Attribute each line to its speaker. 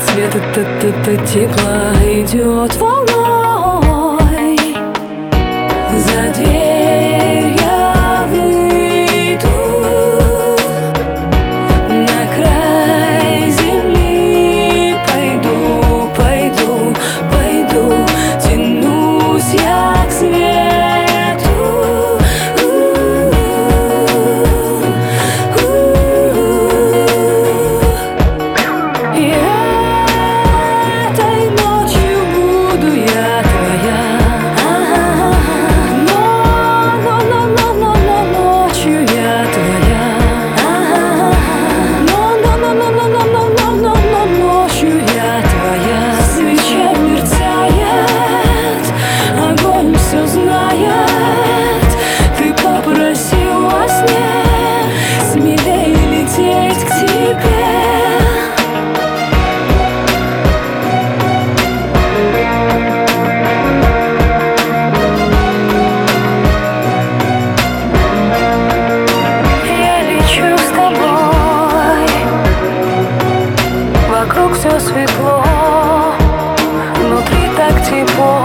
Speaker 1: цвет от тепла идет волной. За дверь я выйду, на край земли пойду, пойду, пойду, тянусь я к свету. И этой ночью буду я твоя. Ночью я твоя. Ночью я твоя. Свеча мерцает, огонь все знает. Ты попросил во сне смелее лететь к тебе. Вокруг все светло, внутри так тепло.